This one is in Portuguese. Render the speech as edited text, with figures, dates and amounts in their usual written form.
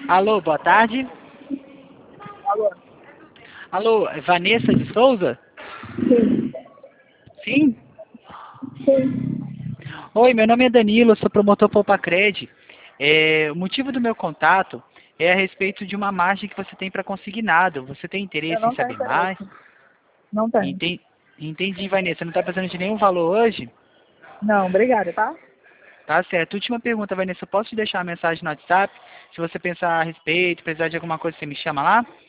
Alô, boa tarde. Alô? Alô, é Vanessa de Souza? Sim. Sim? Sim. Oi, meu nome é Danilo, sou promotor Poupa-Cred. O motivo do meu contato é a respeito de uma margem que você tem para consignado. Você tem Eu interesse em não tenho saber mais? interesse. Não tenho. Entendi, Vanessa. Não está precisando de nenhum valor hoje? Não, obrigada, tá? Tá certo. Última pergunta, Vanessa. Posso te deixar a mensagem no WhatsApp? Se você pensar a respeito, precisar de alguma coisa, você me chama lá?